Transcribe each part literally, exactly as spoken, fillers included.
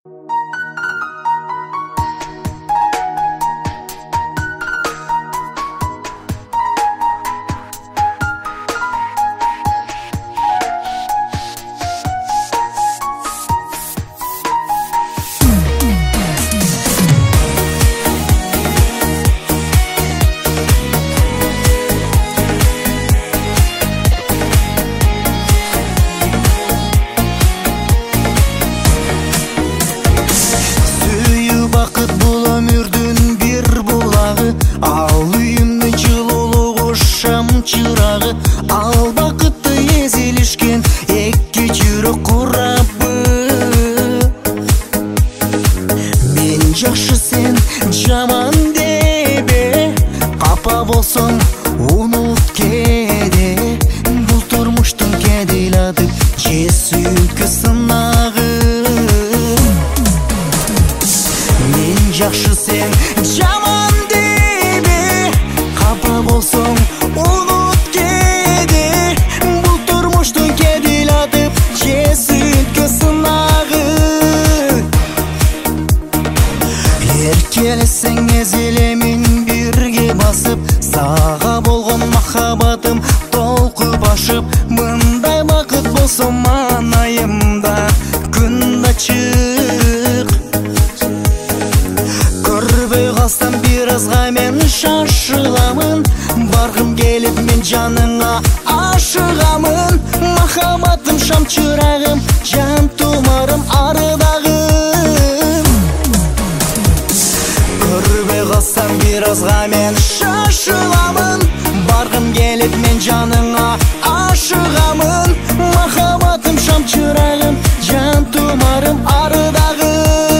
Чырагы ал бакытты эзилишкен эки жүрөк курабы. Мен жакшы сен жаман дебе, капа болсоң унут кеде. Бул турмуштун кедейлады же сүйүккө сынагы. Мен жакшы сен жаман дебе, капа болсоң унут кеде. Бул турмуштун кедейлады же сүйүккө сынагы. Эркелесең эзелемин бирге басып, сага болгон махабатым толкуп ашып. Мындай бакыт болсо манайымда күн ачык. Көрбөй калсам бир азга мен шашыламын. Баргым келип мен жаныңа ашыгамын. Махабатым шам чырагым, жан тумарым арыдагым. Көрбөй калсам бир азга мен шашыламын. Баргым келип мен жаныңа ашыгамын. Махабатым шам чырагым, жан тумарым арыдагым.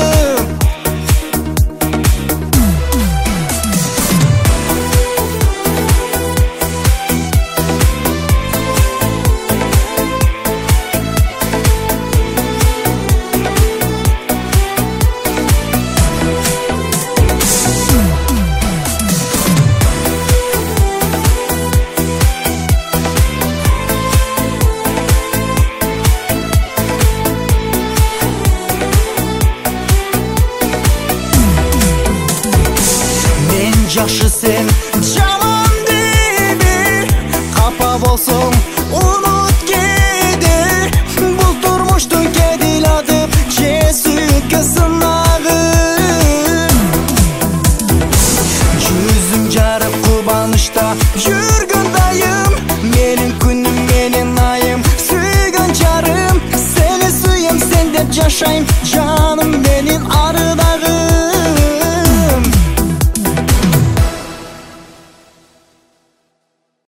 Жакшы сен жаман дебе, капа болсоң унут кеде. Бул турмуштун кедейлады же сүйүккө сынагы. Жүзүм жарып кубанычта жүргөн дайым. Менин күнүм, менин айым, сүйгөн жарым. Сени сүйөм, сен деп жашайм, жаным менин.